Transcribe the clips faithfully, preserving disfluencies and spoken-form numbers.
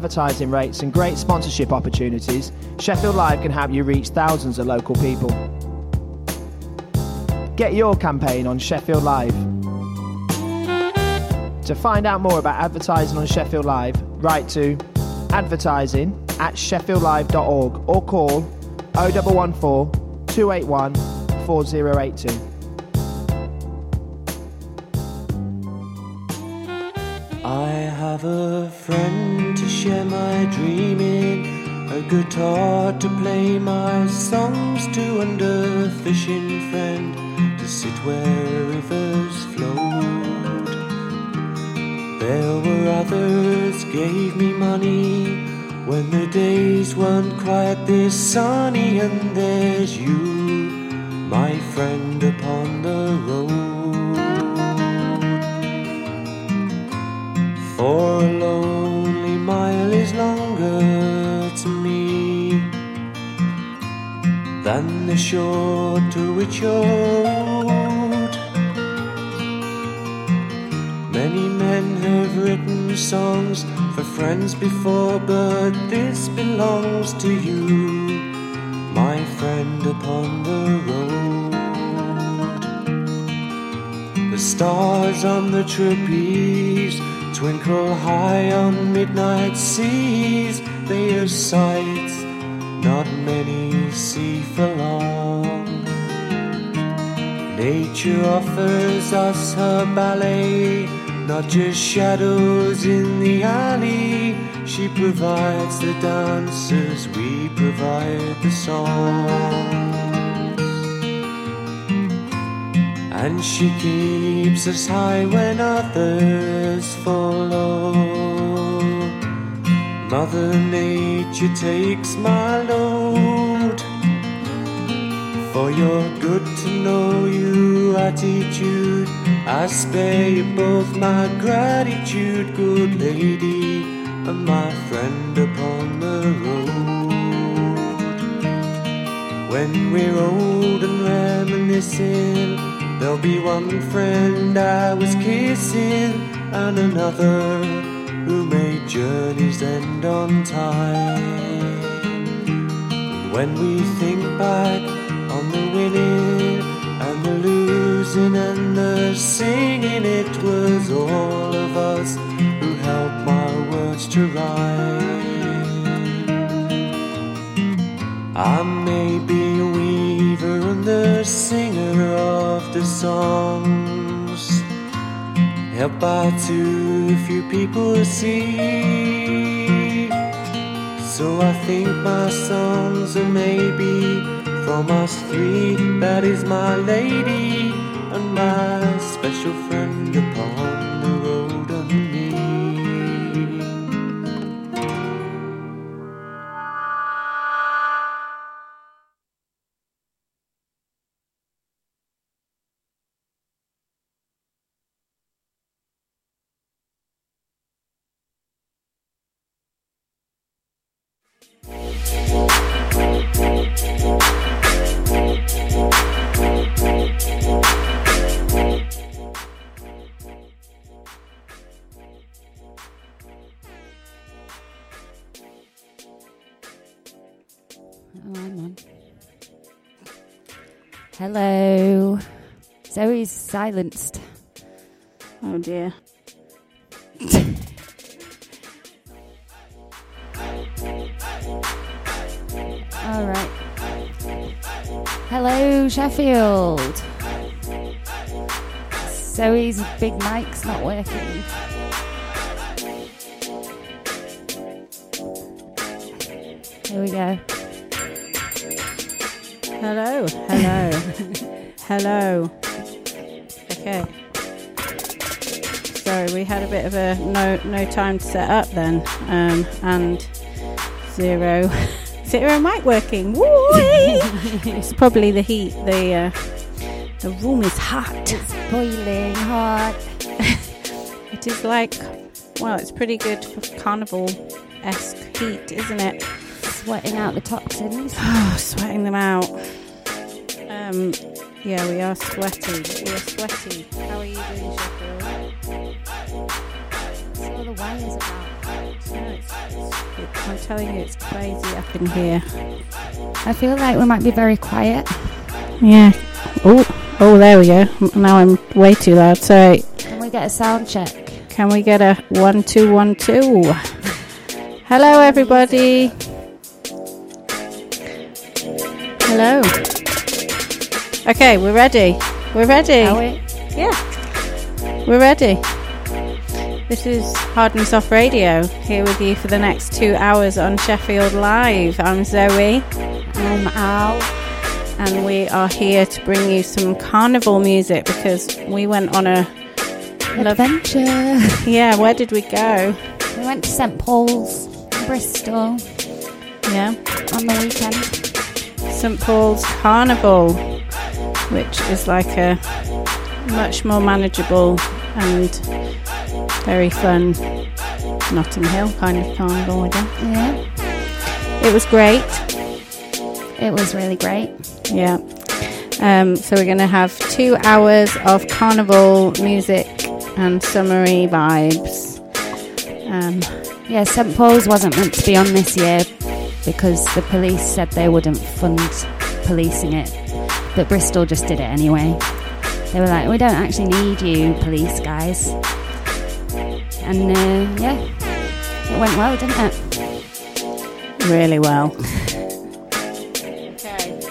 advertising rates and great sponsorship opportunities, Sheffield Live can help you reach thousands of local people. Get your campaign on Sheffield Live. To find out more about advertising on Sheffield Live, write to advertising at sheffield live dot org or call oh one one four, two eight one, four oh eight two. I have a friend to share my dream in, a guitar to play my songs to, and a fishing friend to sit where rivers flowed. There were others gave me money when the days weren't quite this sunny, and there's you, my friend upon the road. For a lonely mile is longer to me than the shore to which you're rowed. Many men have written songs for friends before, but this belongs to you, my friend upon the road. The stars on the trapeze twinkle high on midnight seas, they are sights not many see for long. Nature offers us her ballet, not just shadows in the alley. She provides the dancers, we provide the songs. And she keeps us high when others fall low. Mother Nature takes my load. For your good to know you attitude, I spare you both my gratitude, good lady, and my friend upon the road. When we're old and reminiscing, there'll be one friend I was kissing, and another who made journeys end on time. And when we think back on the winning and the losing and the singing, it was all of us who helped my words to rhyme. I may be a weaver and the singer of the songs, helped by too few people see. So I think my songs are maybe from us three, that is my lady and my special friend upon the road and me. Hello. Zoe's silenced. Oh dear. All right. Hello, Sheffield. Zoe's big mic's not working. Here we go. Hello, hello, hello. Okay. Sorry, we had a bit of a no no time to set up then, um, and zero zero mic working. Woo! It's probably the heat. The uh, the room is hot. It's boiling hot. It is like, well, it's pretty good for carnival-esque heat, isn't it? Sweating out the toxins. Oh, sweating them out. Um, yeah, we are sweaty. We are sweaty. How are you doing, Sheffield? What's all the wires about? I'm telling you, it's crazy up in here. I feel like we might be very quiet. Yeah. Oh, oh, there we go. Now I'm way too loud. Sorry. Can we get a sound check? Can we get a one, two, one, two? Hello, everybody. Hello. Okay, we're ready. We're ready. Are we? Yeah. We're ready. This is Hard and Soft Radio, here with you for the next two hours on Sheffield Live. I'm Zoe. I'm Al. And we are here to bring you some carnival music because we went on a Adventure. Love- yeah, where did we go? We went to Saint Paul's, Bristol. Yeah. On the weekend. Saint Paul's Carnival, which is like a much more manageable and very fun Notting Hill kind of carnival again. Yeah. It was great. It was really great. Yeah. Um, so we're going to have two hours of carnival music and summery vibes. Um, yeah, Saint Paul's wasn't meant to be on this year because the police said they wouldn't fund policing it. But Bristol just did it anyway. They were like, we don't actually need you, police guys. And uh, yeah, it went well, didn't it? Really well. Okay.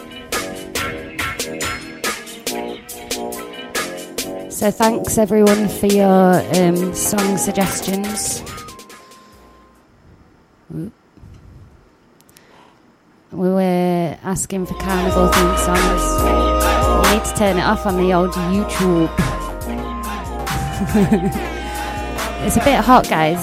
So thanks everyone for your um, song suggestions. We were asking for carnival theme songs. You need to turn it off on the old YouTube. It's a bit hot, guys.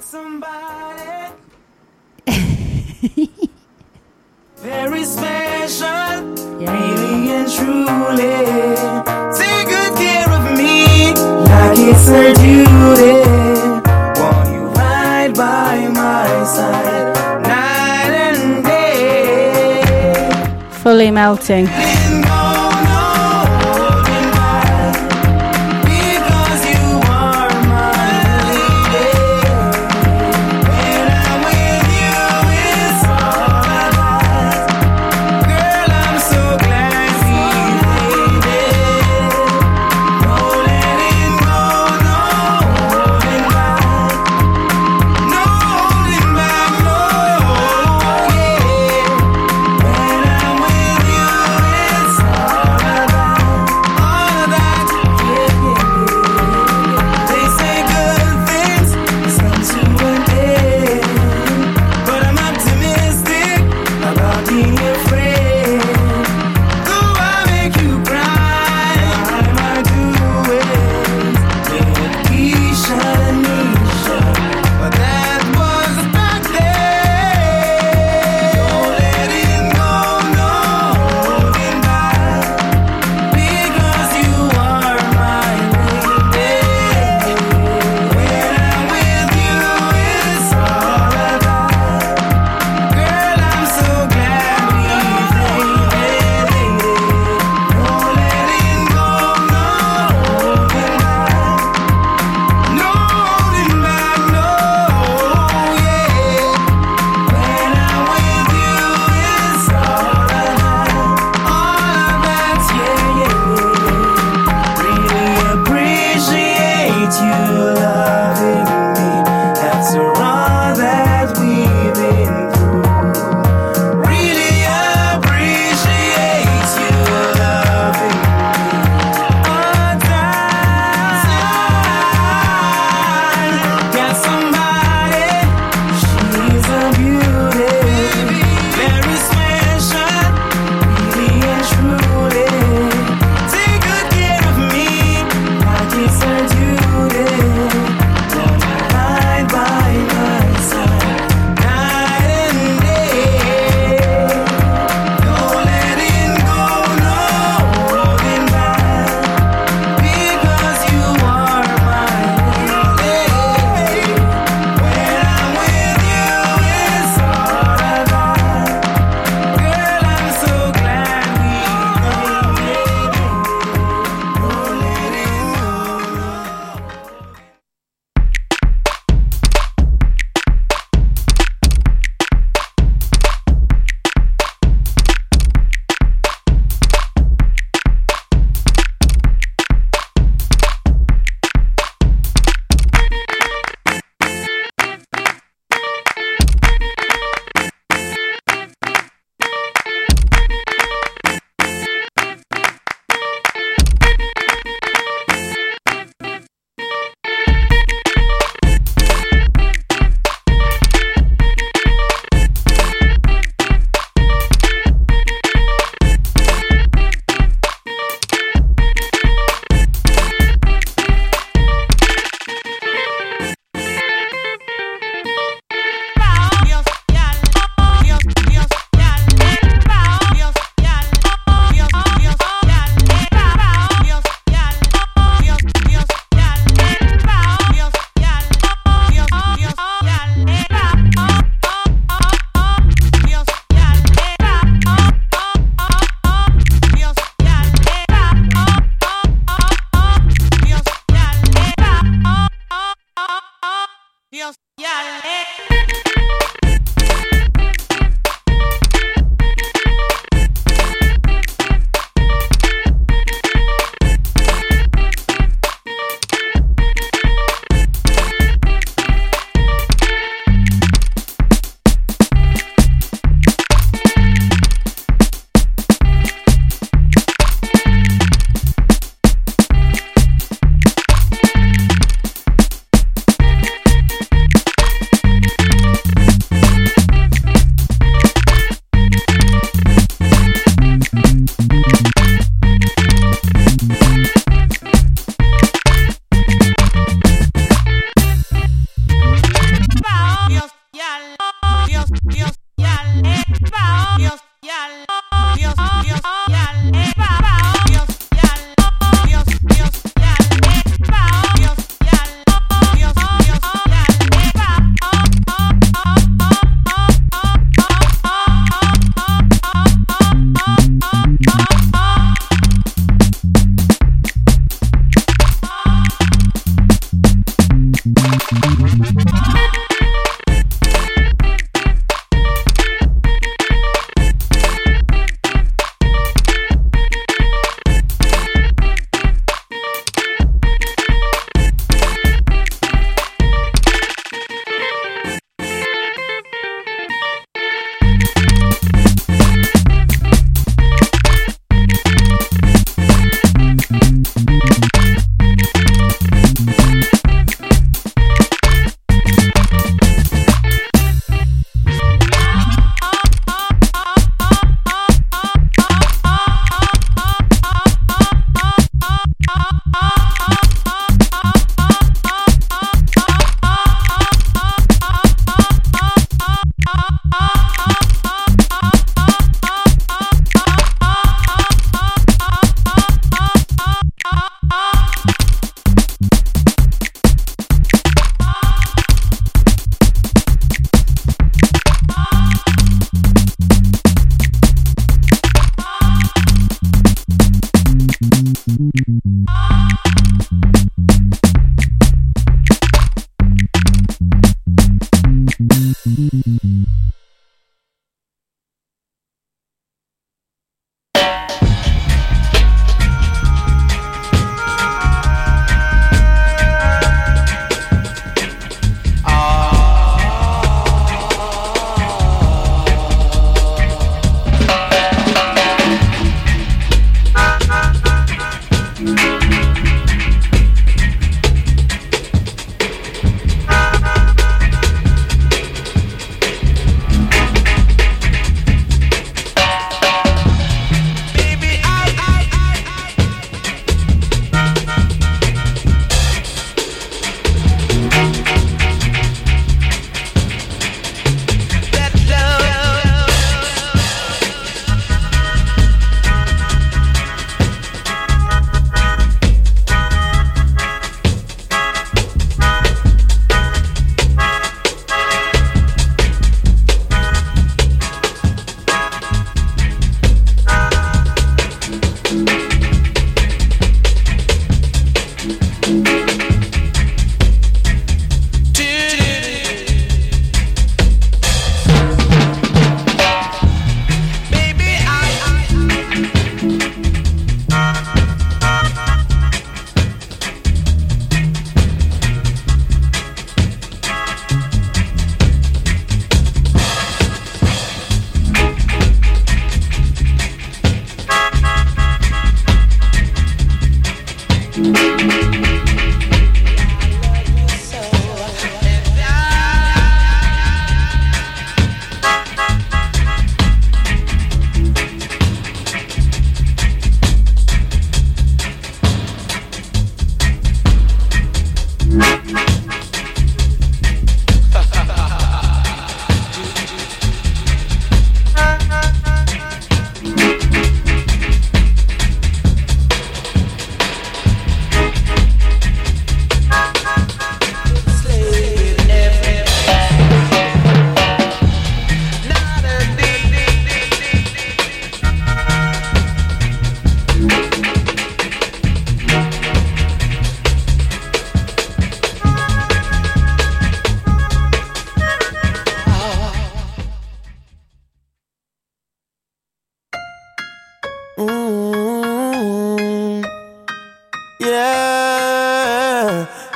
Very special, Yeah. really and truly. Take good care of me, like it's her duty. Want you right by my side, night and day. Fully melting. And go, no holding back, because you are my lady. When I'm with you, it's all I got. Girl, I'm so glad we made it. No letting go, no holding back. No holding back, no, yeah. When I'm with you,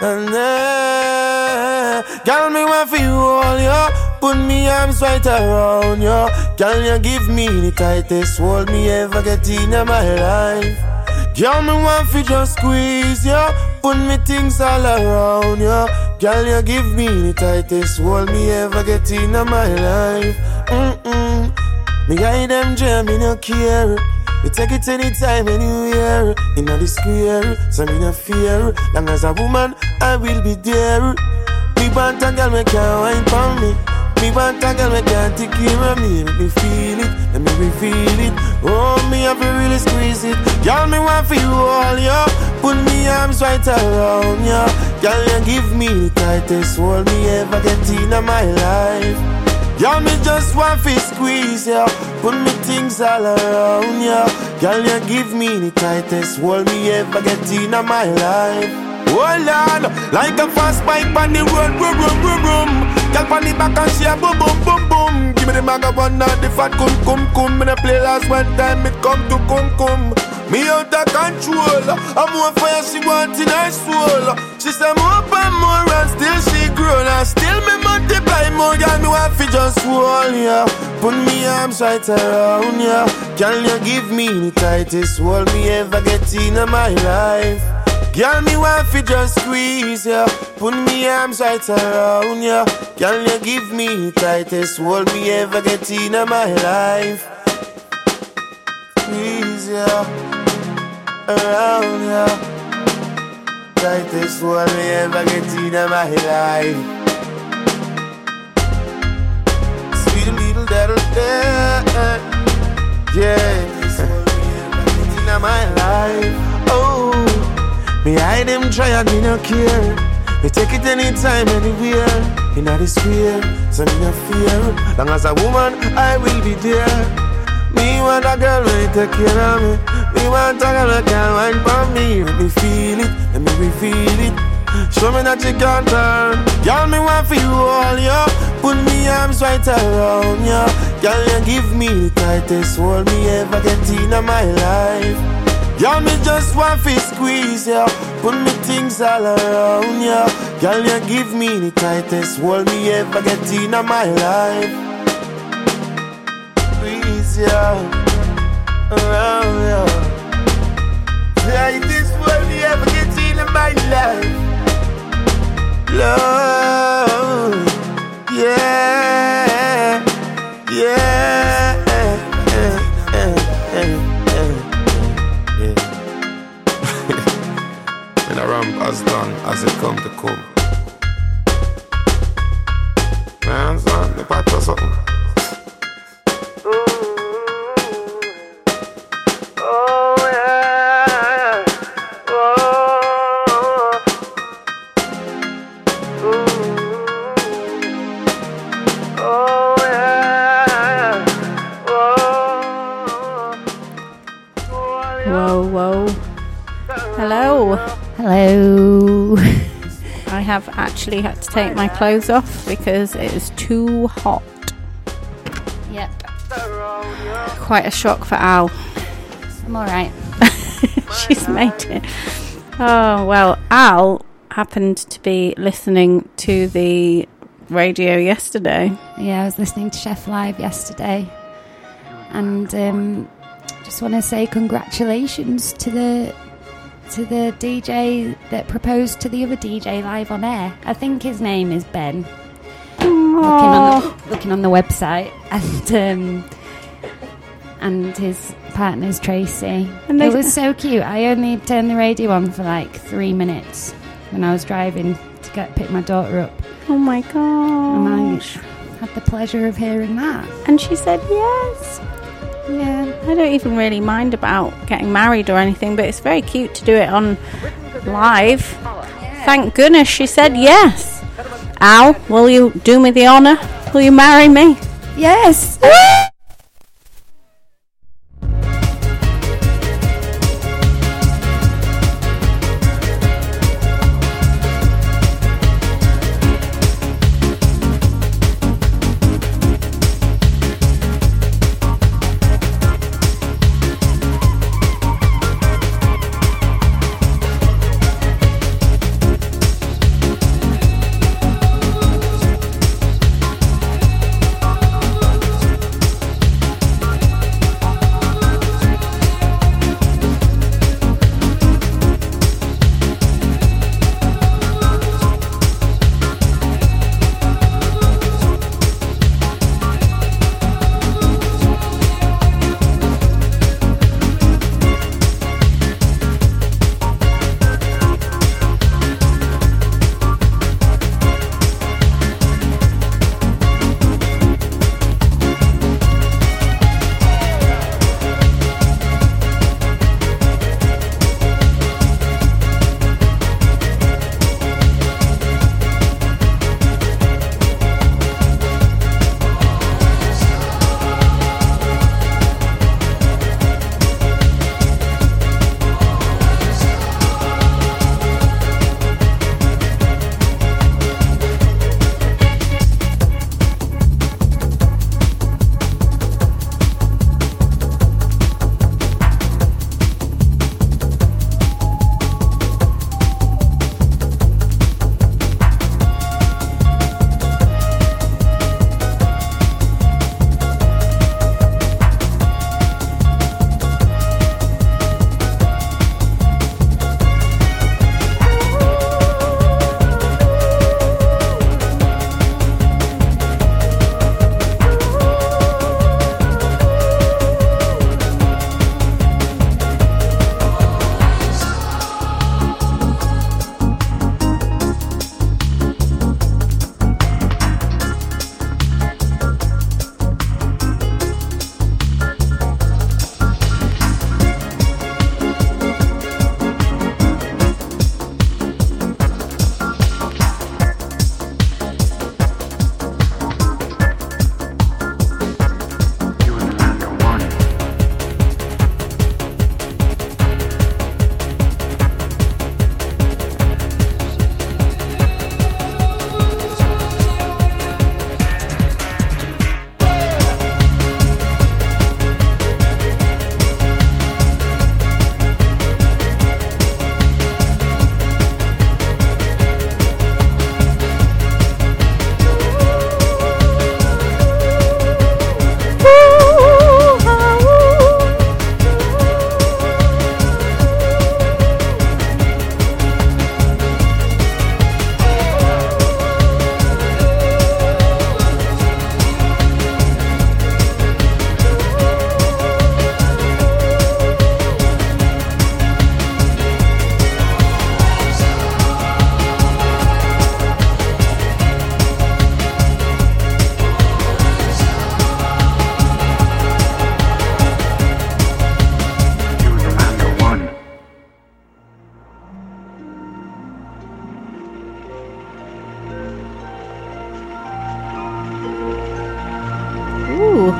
And uh, girl, me want for you all, yo. Put me arms right around you. Girl, you give me the tightest hold me ever get in my life. Girl, me want for just squeeze you. Put me things all around you. Girl, you give me the tightest hold me ever get in my life. Mm-mm. Me guide them jam, me no care. We take it anytime, anywhere. In the square, so me no fear. Long as a woman, I will be there. Me want a girl, me can't wine for me. Me want a girl, me can't take care of me. Let me feel it, let me reveal it. Oh, me have to really squeeze it. Girl, me want for you all, yo. Put me arms right around you. Girl, you give me the tightest hold me ever get in my life. Girl, me just want to squeeze ya. Put me things all around ya. Girl, you give me the tightest hold me ever get in my life. Oh Lord, like a fast bike on the road, boom, boom, boom, boom. Girl, on the back and she a boom, boom, boom, boom. Give me the maga one, not the fat cum, cum, cum. Me the play last one time, it come to cum, cum. Me out of control. I'm more fire she want in her soul. She say more and more and still she grown. And still me multiply more. Girl, me want fi just hold ya. Put me arms right around ya. Can you give me the tightest hold me ever get in my life? Girl, me want fi just squeeze ya. Put me arms right around ya. Can you give me the tightest hold me ever get in my life? Squeeze ya. Around ya. Tightest hold me ever get in my life. Sweet little little there. Yeah. Tightest hold me ever get in my life. Oh. Me hide them try and me no care. Me take it anytime, anywhere. In the square, so me no fear. Long as a woman, I will be there. Me want a girl when take care of me. Me want a girl that can wine for me. Let me feel it, let me reveal it. Show me that you can't turn. Girl, me want for you all, yo. Put me arms right around you. Girl, you give me the tightest hold me ever get in my life. Girl, me just want to squeeze ya. Put me things all around ya. Girl, you give me the tightest hold me ever get in my life. Squeeze ya around ya. Tightest hold me ever get in my life. Love, yeah, yeah. When the ramp has done as it come to come. Man, son, the part or something. Oh, yeah. Oh, oh, yeah. Whoa, whoa. Hello. Hello. I have actually had to take my clothes off because it is too hot. Yep. Quite a shock for Al. I'm alright. She's made it. Oh, well, Al happened to be listening to the radio yesterday. Yeah, I was listening to Chef Live yesterday. And um, just want to say congratulations to the to the D J that proposed to the other D J live on air. I think his name is Ben. Looking on, the, looking on the website, and um, and his partner's Tracy. And it was so cute. I only turned the radio on for like three minutes when I was driving to get pick my daughter up. Oh my gosh! And I had the pleasure of hearing that. And she said yes. Yeah, I don't even really mind about getting married or anything, but it's very cute to do it on live. Thank goodness she said yes. Al, will you do me the honour? Will you marry me? Yes.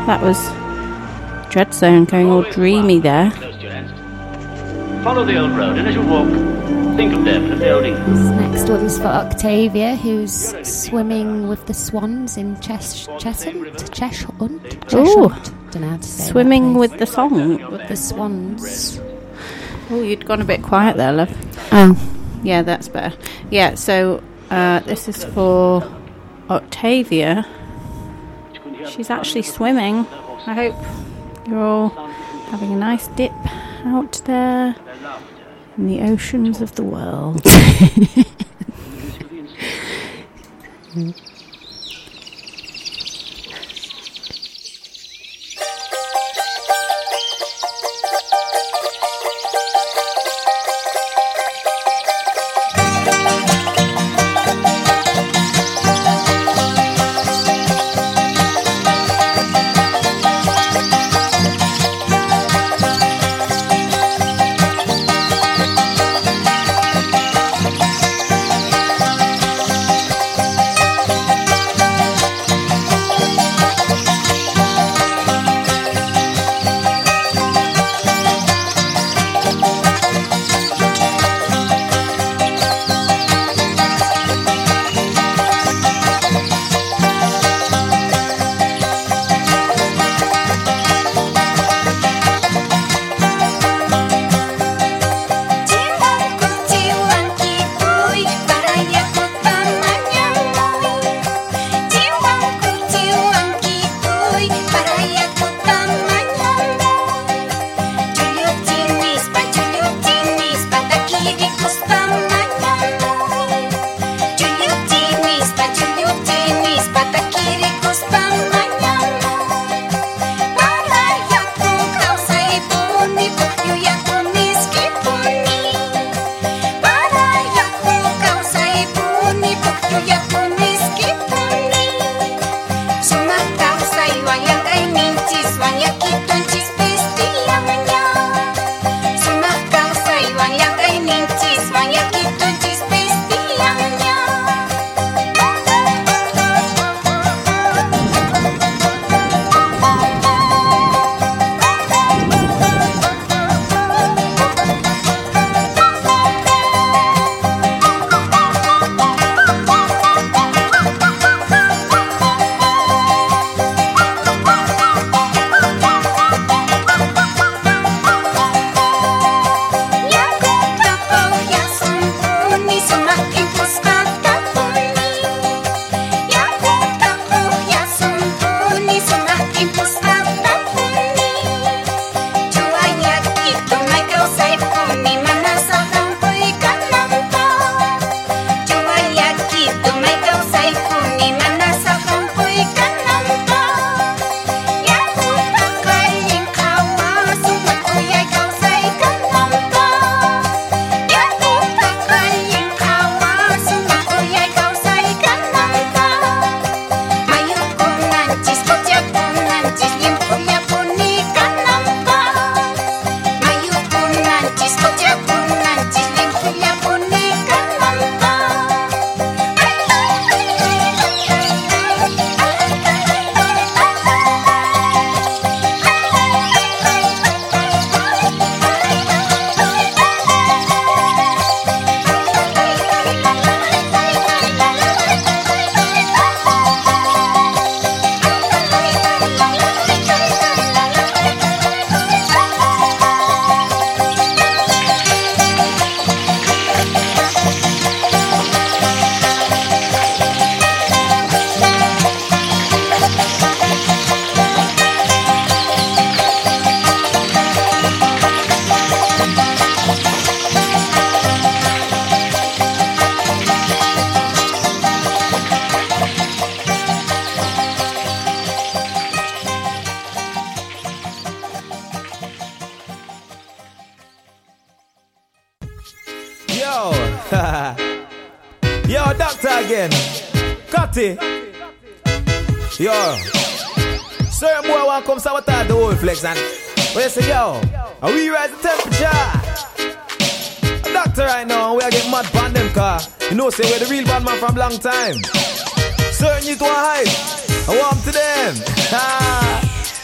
that was Dread Zone going all dreamy there. Follow the old road, and as you walk, think of them, the building. This next one's for Octavia, who's swimming with the swans in Ches- Cheshunt? Cheshunt? Ooh. Don't know how to say Swimming that with the song. With the swans. Oh, you'd gone a bit quiet there, love. Oh. Yeah, that's better. Yeah, so uh, this is for Octavia. She's actually swimming. I hope you're all having a nice dip out there in the oceans of the world. Yo, doctor again. Cutty. Yo. Certain boy want come sabotage the whole flex and we say, yo, and we rise the temperature. A doctor right now, we are getting mad on them car. You know, say we're the real bad man from long time. Certain you to a hype. I warm to them.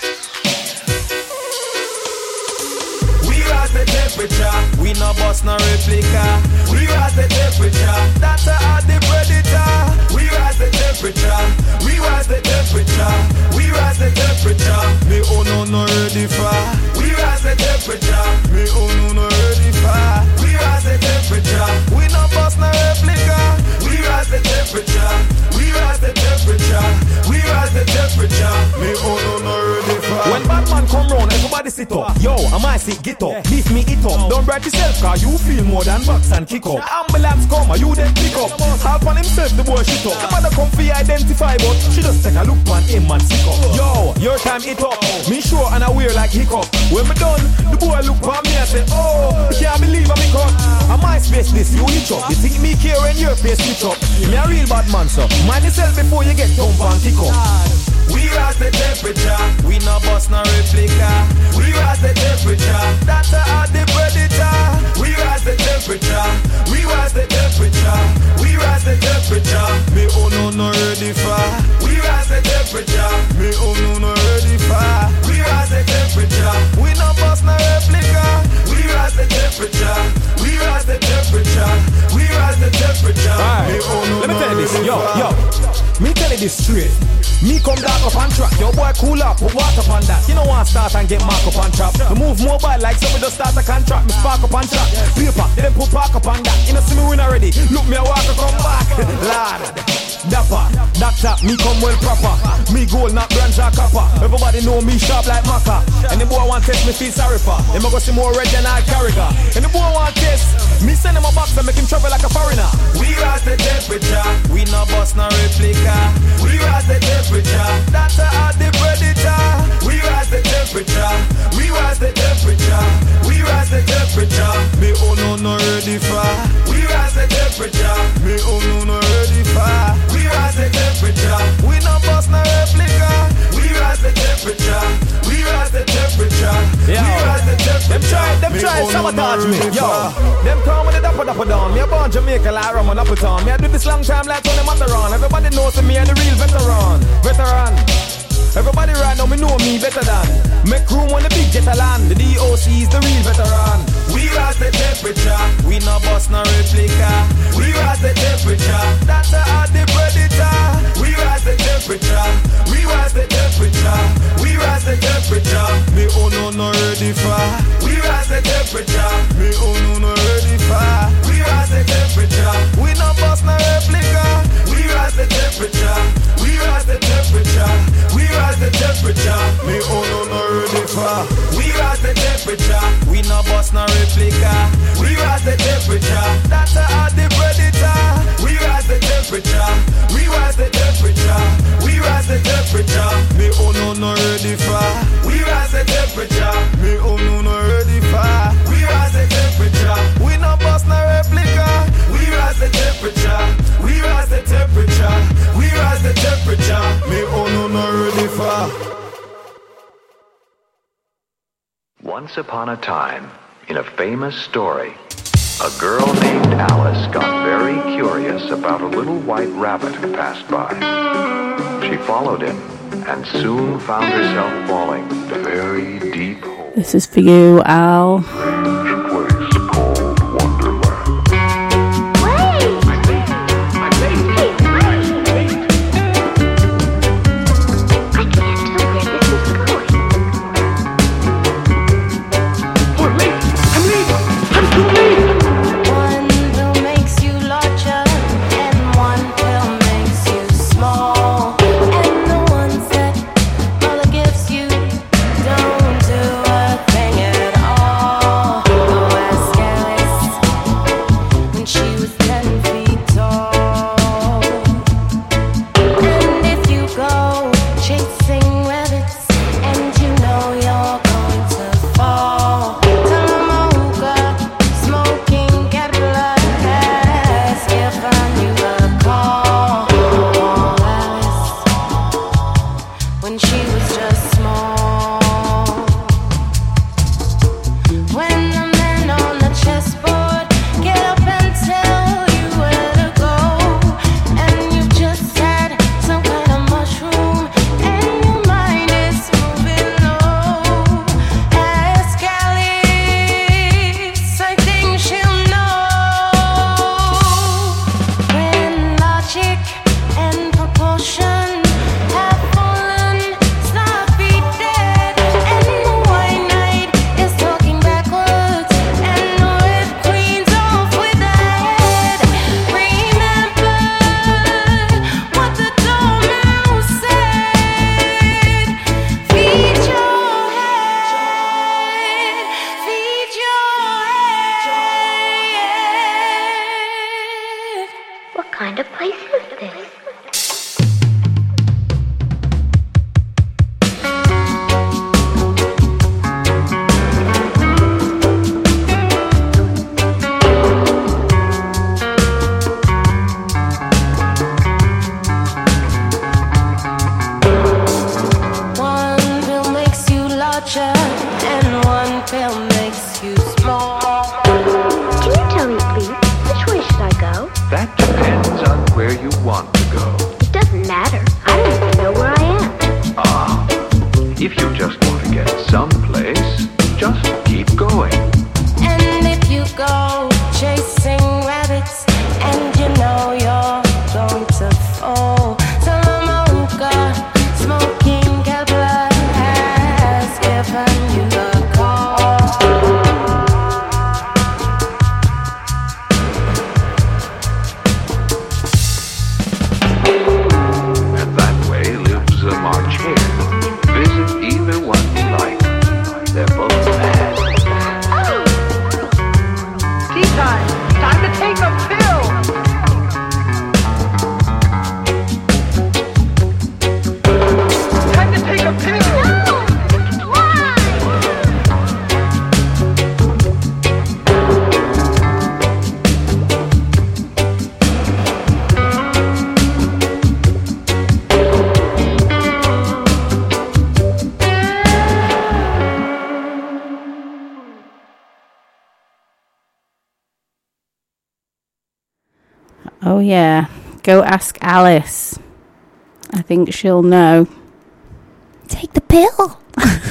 rise the temperature. We no bust no replica. We rise the temperature. That's a the predator. We rise the temperature. We rise the temperature. We rise the temperature. Me oh no no ready for. We rise the temperature. Me oh no no ready for. We rise the temperature. We no bust no replica. We rise the temperature. We rise the temperature. We rise the temperature. Me oh no no ready for. When Batman come round, everybody sit up. Yo, am I sick? Get up. Leave me it up. Don't break yourself, cause you feel more than box and kick up. Ambulance come, you then pick up. Half on himself, the boy shit up. The mother come for you identify, but she just take a look on him and sick up. Yo, your time it up. Me sure and I wear like hiccup. When me done, the boy look on me and say, oh, you can't believe I'm up. On my space this, you hitch up. You think me care when your face switch up? Me a real bad man, so mind yourself before you get dump and kick up. We rise the temperature. We no bust no replica. We rise the temperature. That's a the predator. We rise the temperature. We rise the temperature. We rise the temperature. Me oh no no ready for. We rise the temperature. Me oh no no ready for. We rise the temperature. We no bust no replica. We rise the temperature. We rise the temperature. We rise the temperature. Right. Me oh no Let me no tell you this, yo, yo. Me tell you this straight. Me come dark up and track. Yo boy cool up, put water on that. You know want start and get mark up and trap. We move mobile like somebody just start a contract. Me spark up and track. Paper, then put park up on that. You know see me win already. Look me a walk and come back. Lord, dapper, doctor, me come well proper. Me gold, not bronze or copper. Everybody know me sharp like maca. And the boy want test me feel sorry for. Him a go see more red than I character. And the boy want test me send him a box and make him travel like a foreigner. We rise the temperature. We no bust no replica. We rise the temperature. That's a the predator. We rise the temperature. We rise the temperature. We rise the temperature. Me oh no no ready for. We rise the temperature. Me oh no no ready for. We rise the temperature. We no bust no replica. We rise the temperature. We rise the temperature. Yo. We rise the temperature. Them try, them me try sabotage me. Yo, them come with the dapper dapper down. Me a born Jamaica like Roman up it on. Me I do this long time like Tony Matterhorn. Everybody knows me and the real veteran. Veteran. Everybody right now, me know me better than. Make room on the big jet land. The D O C is the real veteran. We rise the temperature. We no bust no replica. We rise the temperature. That's a the predator. We rise the temperature. We rise the temperature. We rise the temperature. Me oh no no ready for. We rise the temperature. Me oh no no ready for. We rise the temperature. We no bust no replica. We rise the temperature. We rise the temperature. We rise the temperature. Me oh no no ready for. We rise the temperature. We no bust no replica. We rise the temperature. That's a the predator. We rise the temperature. We rise the temperature. We rise the temperature. Me oh no no ready for. We rise the temperature. Me oh no no ready for. We rise the temperature. We no bust no replica. We rise the temperature. We rise the temperature. We rise the temperature. Me oh no no ready for. Once upon a time, in a famous story, a girl named Alice got very curious about a little white rabbit who passed by. She followed him and soon found herself falling a very deep hole. This is for you, Al. All If you just want to get someplace, just keep going. And if you go chasing rabbits and you know you're going to fall, Salamanca, smoking Kevlar has given you the call. And that way lives a March Hare. Visit either one you like. They're both mad. Tea time. Time to take a pill. Time to take a pill. No! Why? Oh yeah, go ask Alice. I think she'll know. Take the pill.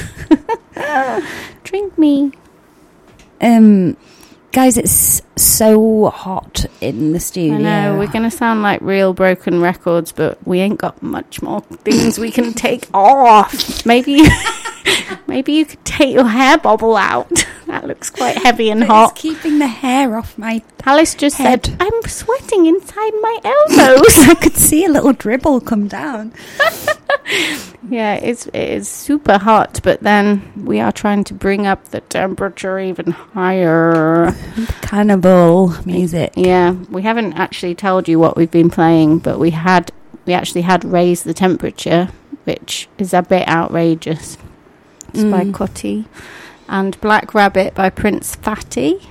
Drink me. Um, guys, it's so hot in the studio. I know, we're going to sound like real broken records, but we ain't got much more things we can take off. Maybe you, maybe you could take your hair bobble out. That looks quite heavy and But hot. It's keeping the hair off my Alice just head. said, I'm sweating inside my elbows. I could see a little dribble come down. Yeah, it's it is super hot, but then we are trying to bring up the temperature even higher. Carnival music. Yeah, we haven't actually told you what we've been playing, but we had we actually had Raise the Temperature, which is a bit outrageous. It's by Mm. Cutty. And Black Rabbit by Prince Fatty.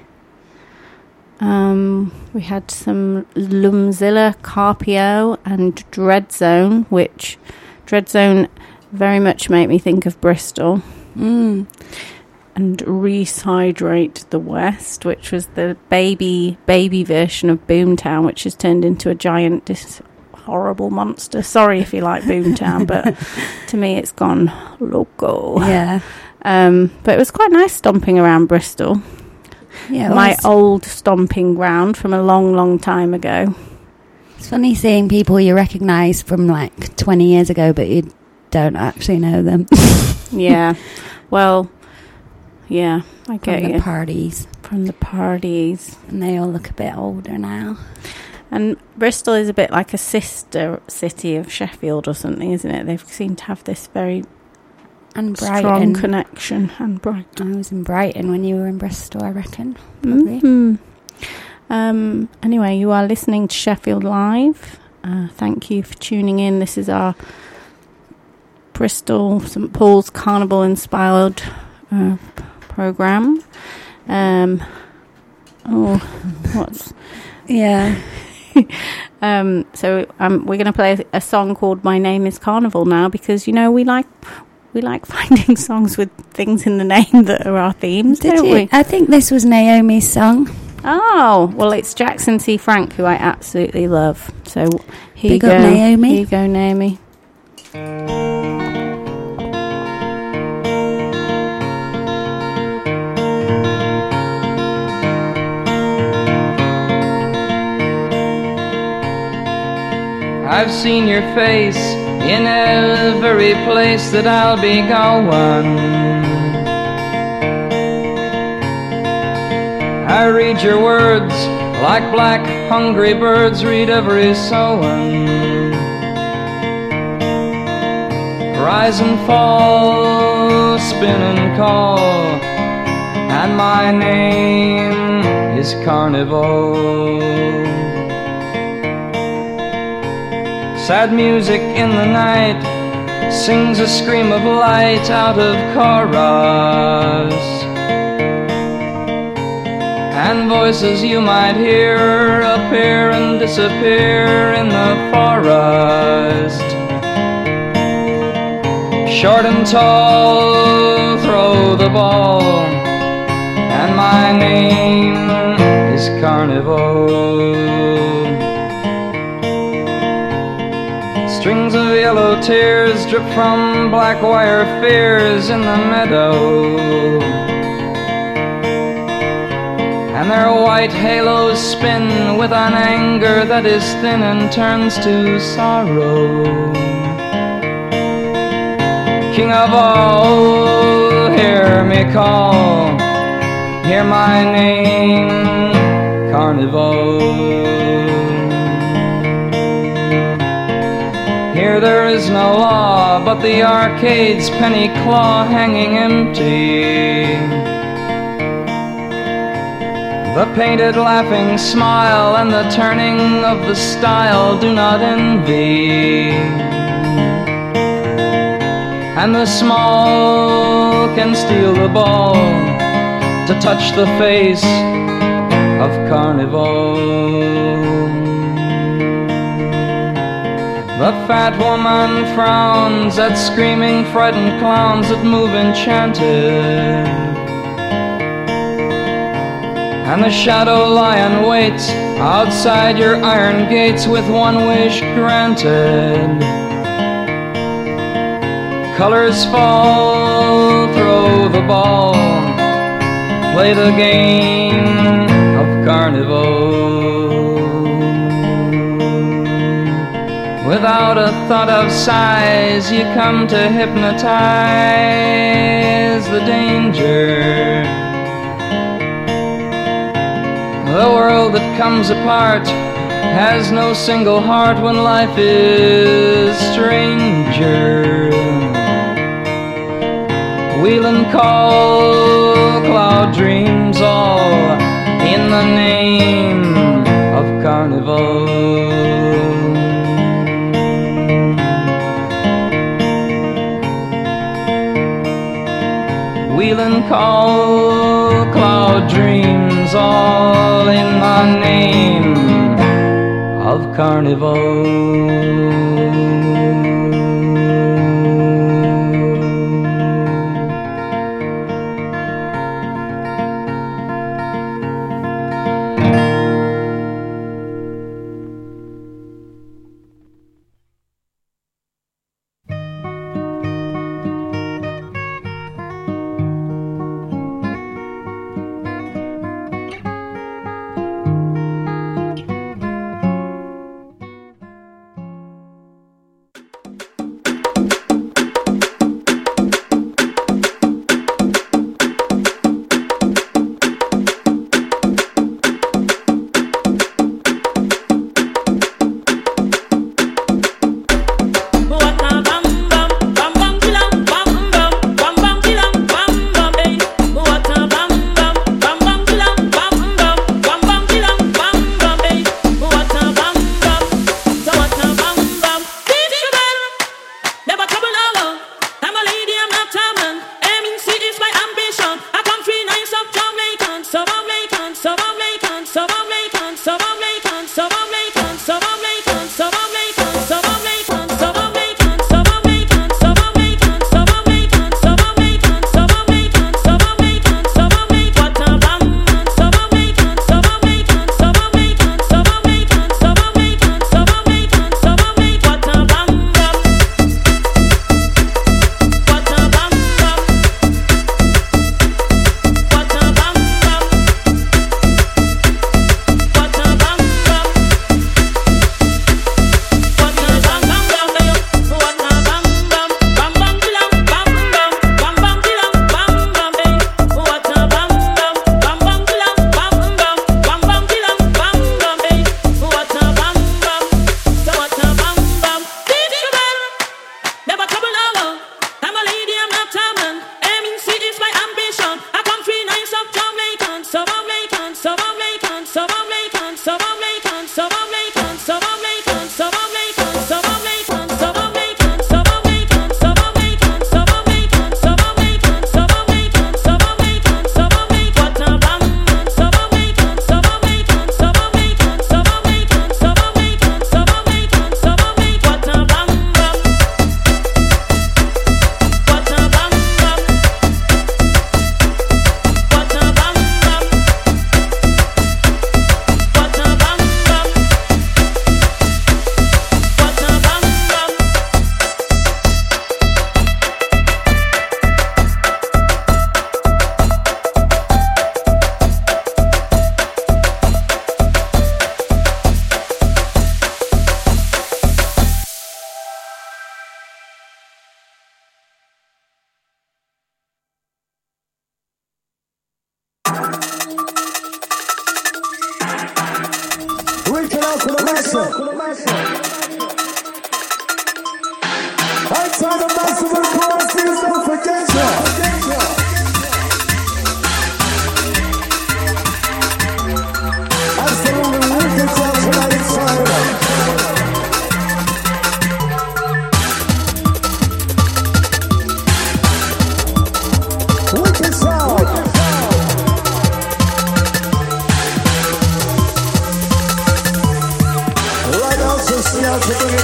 Um, we had some Lumzilla, Carpio, and Dread Zone, which Dread Zone very much make me think of Bristol. Mm. And Rehydrate the West, which was the baby baby version of Boomtown, which has turned into a giant, dis- horrible monster. Sorry if you like Boomtown, but to me it's gone loco. Yeah. Um, but it was quite nice stomping around Bristol. Yeah, it My was. old stomping ground from a long, long time ago. It's funny seeing people you recognise from like twenty years ago, but you don't actually know them. Yeah. Well, yeah, I get From the you. parties. From the parties. And they all look a bit older now. And Bristol is a bit like a sister city of Sheffield or something, isn't it? They seem to have this very And strong Brighton. connection. And Brighton. I was in Brighton when you were in Bristol, I reckon. Probably. Mm-hmm. Um, anyway, you are listening to Sheffield Live. Uh, thank you for tuning in. This is our Bristol St Paul's Carnival inspired uh, p- program. Um, oh, what's Yeah. um, so um, we're going to play a, a song called "My Name Is Carnival" now, because you know we like we like finding songs with things in the name that are our themes, Did don't you? we? I think this was Naomi's song. Oh, well, it's Jackson C. Frank, who I absolutely love. So here Big you up, go, Naomi. Here you go, Naomi. I've seen your face in every place that I'll be going. I read your words like black hungry birds read every sowing. Rise and fall, spin and call, and my name is Carnival. Sad music in the night sings a scream of light out of chorus, and voices you might hear appear and disappear in the forest. Short and tall, throw the ball, and my name is Carnival. Strings of yellow tears drip from black wire fears in the meadow, and their white halos spin with an anger that is thin and turns to sorrow. King of all, hear me call, hear my name, Carnival. Here there is no law but the arcade's penny claw hanging empty. The painted laughing smile and the turning of the style do not envy. And the small can steal the ball to touch the face of Carnival. The fat woman frowns at screaming frightened clowns that move enchanted, and the shadow lion waits outside your iron gates with one wish granted. Colors fall, throw the ball, play the game of Carnival. Without a thought of size, you come to hypnotize the danger. The world that comes apart has no single heart when life is stranger. Wheel and call, cloud dreams all in the name of Carnival. Wheel and call, cloud dreams, all in the name of Carnival.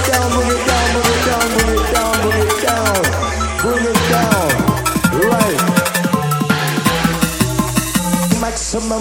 down, bring it down, bring it down, bring it down, bring it down, bring it down, right. Maximum.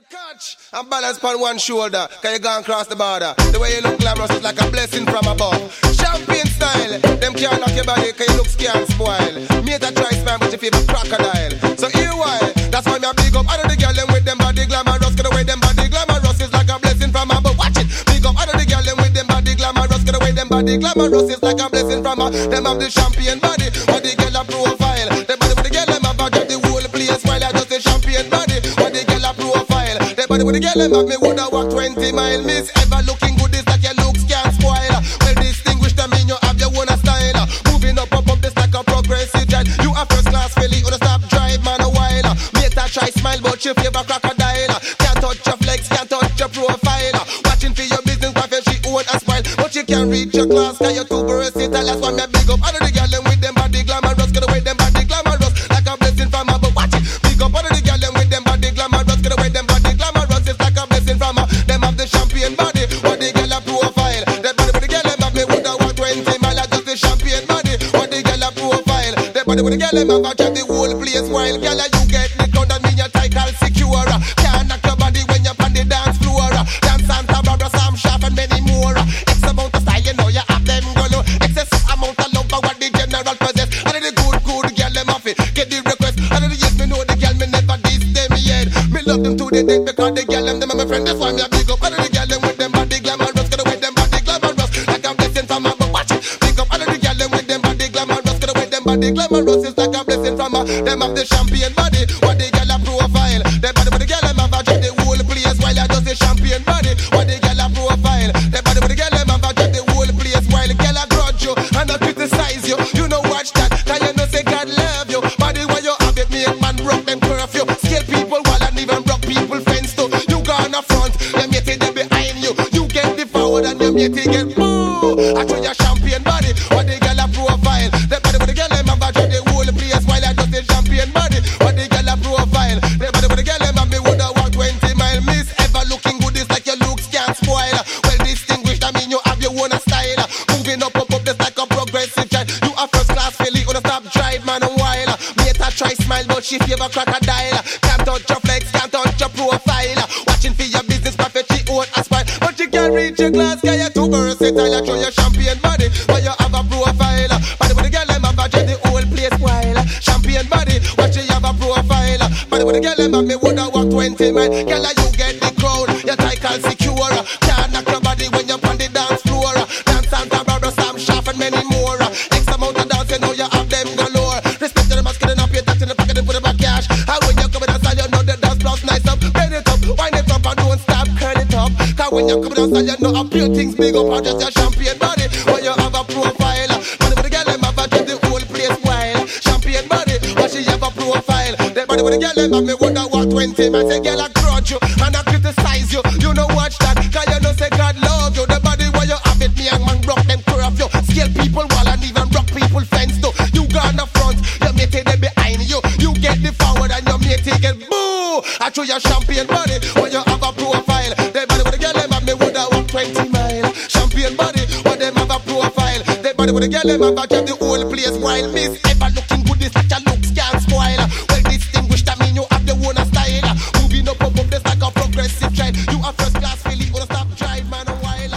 Catch and balance on one shoulder, cause you gone across the border. The way you look glamorous is like a blessing from above. Champagne style, them can't knock your body, cause you look scared and spoil. Mate a try spam, but you feel a crocodile. So here why, that's why me a big up all of the girl them with them body glamorous. Cause the way them body glamorous is like a blessing from above. Watch it, big up all of the girl them with them body glamorous. Cause the way them body glamorous is like a blessing from above. Them have the champagne body, what the girl a profile. Them body with the girl them have got the whole place while I just the champagne body, what the girl a profile. But with the girl them have me woulda walk twenty mile. Miss ever looking good is like your looks can't spoil. Well distinguished, I mean you have your own style. Moving up, up, up, this like a progressive child. You a first class filly, or stop drive man a while. Mate a try smile, but you favor crocodile. Can't touch your flex, can't touch your profile. Watching for your business, profit she own a smile. But you can't reach your class, cause you're too versatile. That's why me big up all of the girl them with them body glamorous. Cause the way them body glamorous, like a blessing from above. Watch it, big up all of the girl them with them body glamorous. Cause the way them body glamorous is like a blessing from a. Them have the champagne body, what the girl a profile. That body with the girl them have me woulda walk twenty mile. Just the champagne body, what the girl a profile. That body with the girl them have a drive the whole place while. Girl you get the crowd and me your title secure. Can't knock your body when you're on the dance floor. Dance Santa Barbara, Sam Sharp and many more. X amount of style, you know you have them go low. Excess amount of love for what the general possess. And the good, good girl them off it, get the request. And the yes me know the girl me never diss them yet. Me love them to the death because the girl them them are my friend. That's why me a big up all of the girl them with them body glamorous. Cause the way them body glamorous, like a blessing from above. Watch it, big up all of the girl them with them body glamorous. Cause the way them body glamorous is like a blessing from above. Them have the champagne body, what the girl a profile. Them body with the girl them have a drive the whole place while I just the champagne body, what the girl a profile. Them body with the girl them have a drive the whole place while the girl a grudge you and not criticize you. You know watch that, cause you know say God love you. Body why you have it, make man broke them curfew. Scale people while and even broke people fence too. You gone up front, them yet they behind you. You get devoured and them yet get boo. I show your champagne body, what the girl a profile. Them body with the girl them have a drive the whole place while I just the champagne body, what the girl a profile. Them body with the girl them have me woulda walk twenty mile. Miss ever looking good is like your looks can't spoil. Well distinguished, I mean you have your own style. Moving up, up, up, just like a progressive child. You a first class filly, or stop drive man a while. Mate a try smile, but she favor crocodile. Can't touch your flex, can't touch your profile. Watching for your business, profit she own a smile. But you can't reach your glass, cause you're too versatile. You show your champagne body, but you have a profile. Body with the girl, them have a drive the whole place while. Champagne body, what you have a profile. Body with the girl, them have me woulda walk twenty mile. Girl, you get the crowd, your title secure. Can't knock your body when you're on the dance floor. Dance Santa Barbara, Sam Sharp and many more. X amount of dance, you know you have them galore. Respect to the masculine up, your tax in the pocket and put it back cash. And when you come in and style, you know the dance plus nice up. Bend it up, wind it up and don't stop, curl it up. Cause when you come in and style, you know a few things big up. Or just your champagne body, when you have a profile. Body with the girl, them have a drive the whole place wild. Champagne body, when she have a profile. The body with the girl, them have me wonder what twenty. Man say girl I grudge you and I criticize you. You know watch that, cause you know say God love you. The body where you have it, me and man rock them curve you. Scale people wall and even rock people fence too. You gone the front, your mate they behind you. You get the forward and your mate get boo. I show your champagne body when you have a profile. The body with the girl them have me woulda walk twenty mile. Champagne body when them have a profile. The body with the girl them have a drive the whole place while. Miss ever looking good is like your looks can't spoil. Well distinguished, I mean you have the own style. Moving up up up this like a progressive child. You a first class filly, or stop drive man a while.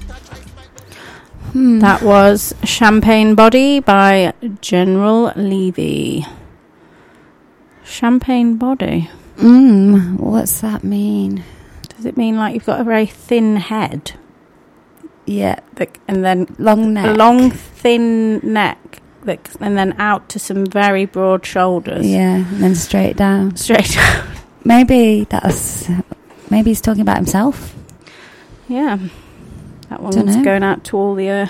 Hmm. That was Champagne Body by General Levy. Champagne Body. Mm, what's that mean? Does it mean like you've got a very thin head? Yeah. That, and then long neck. A long, thin neck. That, and then out to some very broad shoulders. Yeah, and then straight down. Straight down. Maybe that's... Maybe he's talking about himself. Yeah. That one's going out to all the uh,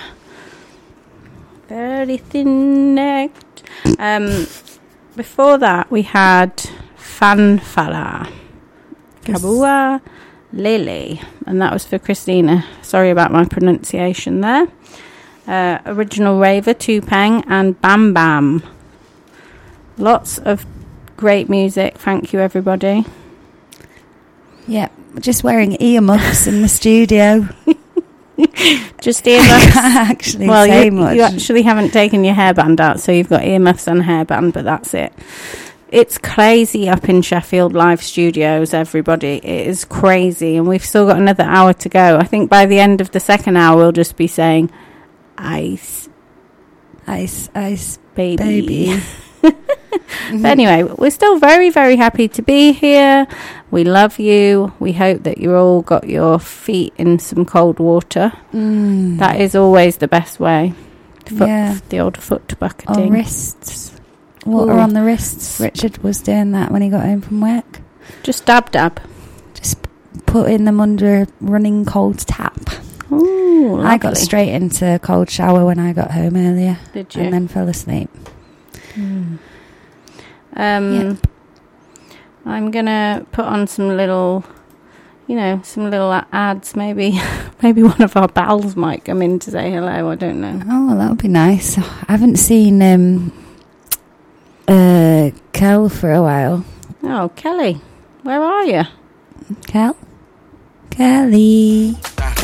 very thin-necked. Um, before that, we had Fanfala, Kabua Lily, and that was for Christina. Sorry about my pronunciation there. Uh, original Raver, Tupeng, and Bam Bam. Lots of great music. Thank you, everybody. Yeah, just wearing earmuffs in the studio. Just earmuffs. Actually, well, say you, much. you actually haven't taken your hairband out, so you've got earmuffs and hairband, but that's it. it's crazy up in Sheffield Live Studios, everybody. It is crazy, and we've still got another hour to go. I think by the end of the second hour, we'll just be saying, ice, ice, ice, baby. baby. But anyway, we're still very, very happy to be here. We love you. We hope that you all got your feet in some cold water. Mm. That is always the best way. Foot, yeah. The old foot bucketing. On wrists. Water Ooh. on the wrists. Richard was doing that when he got home from work. Just dab dab. Just putting them under a running cold tap. Ooh, I got straight into a cold shower when I got home earlier. Did you? And then fell asleep. Mm. Um, Yep. I'm gonna put on some little, you know, some little ads. Maybe, maybe one of our pals might come in to say hello. I don't know. Oh, well, that would be nice. I haven't seen um, uh, Kel for a while. Oh, Kelly, where are you? Kel? Kelly.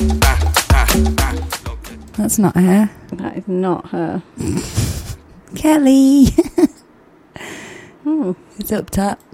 That's not her. That is not her. Kelly. Hmm. It's up top.